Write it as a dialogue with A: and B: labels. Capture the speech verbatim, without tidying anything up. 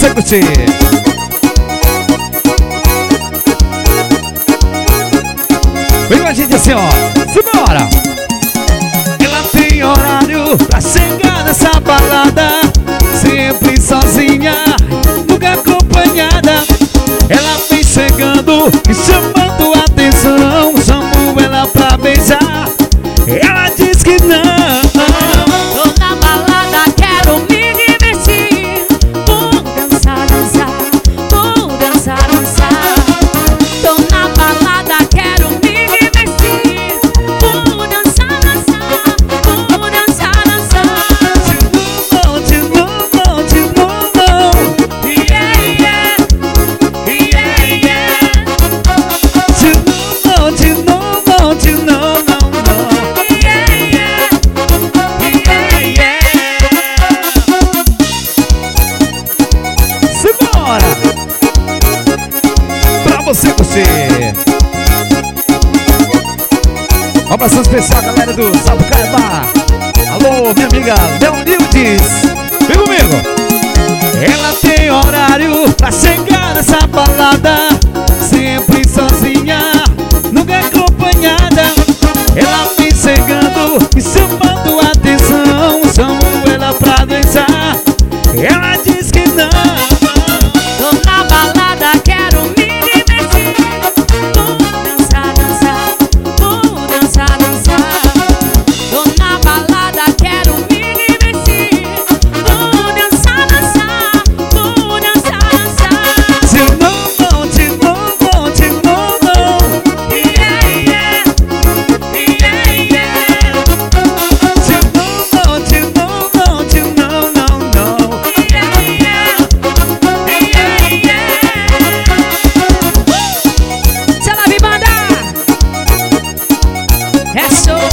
A: você curtir. Vem com a gente assim, ó. Simbora! Ela tem horário pra chegar nessa balada, sempre sozinha, nunca acompanhada. Ela vem chegando e chamando a atenção. Chamo ela pra beijar, ela diz que não.
B: Tô na balada, quero me divertir. Vou dançar, dançar, vou dançar, dançar. Tô na balada, quero me divertir. Vou dançar, dançar, vou dançar, dançar.
A: De novo, de novo,
B: Yeah, yeah, yeah, yeah.
A: de novo, de novo, de novo, não.
B: Yeah, yeah, yeah, yeah.
A: Simbora! Pra você curtir. Um abração especial, galera do Sapucaibá. Alô, minha amiga Leonildes. Vem comigo. Ela tem horário pra chegar nessa balada, sempre sozinha, nunca acompanhada. Ela vem chegando e chamando a atenção. Chamo ela pra dançar, ela diz que não.
B: Tô na balada, quero me divertir. Vou dançar, dançar, vou dançar, dançar. Tô na balada, quero me divertir. Vou dançar, dançar, vou dançar, dançar.
A: De novo, de novo, de novo.
B: Yeah, yeah, yeah, yeah.
A: De novo, de novo, de novo, não, não.
B: Yeah, yeah, yeah, yeah. Se ela me mandar, é show.